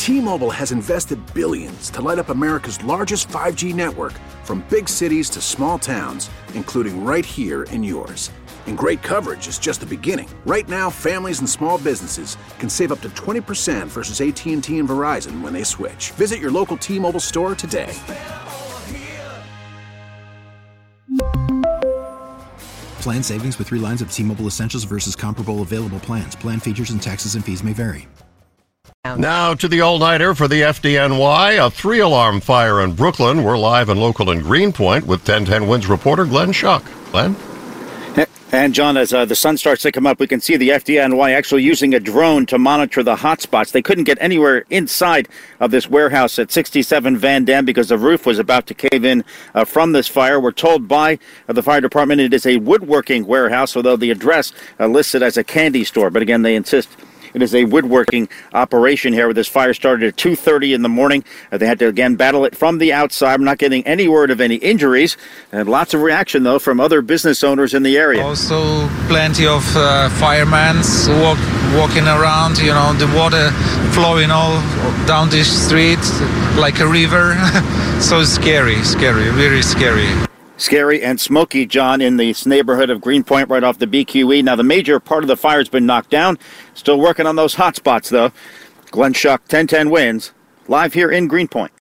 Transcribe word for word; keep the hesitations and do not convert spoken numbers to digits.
T-Mobile has invested billions to light up America's largest five G network, from big cities to small towns, including right here in yours. And great coverage is just the beginning. Right now, families and small businesses can save up to twenty percent versus A T and T and Verizon when they switch. Visit your local T-Mobile store today. Plan savings with three lines of T-Mobile Essentials versus comparable available plans. Plan features and taxes and fees may vary. Now to the all-nighter for the F D N Y. A three-alarm fire in Brooklyn. We're live and local in Greenpoint with ten ten Wins reporter Glenn Schuck. Glenn? And, John, as uh, the sun starts to come up, we can see the F D N Y actually using a drone to monitor the hotspots. They couldn't get anywhere inside of this warehouse at sixty-seven Van Dam because the roof was about to cave in uh, from this fire. We're told by uh, the fire department it is a woodworking warehouse, although the address uh, listed as a candy store. But again, they insist it is a woodworking operation here, where this fire started at two thirty in the morning. Uh, they had to, again, battle it from the outside. I'm not getting any word of any injuries. And lots of reaction, though, from other business owners in the area. Also, plenty of uh, firemen walk, walking around, you know, the water flowing all down this street like a river. So scary, scary, very scary. Scary and smoky, John, in this neighborhood of Greenpoint right off the B Q E. Now, the major part of the fire has been knocked down. Still working on those hot spots, though. Glenn Schuck, ten ten Wins, live here in Greenpoint.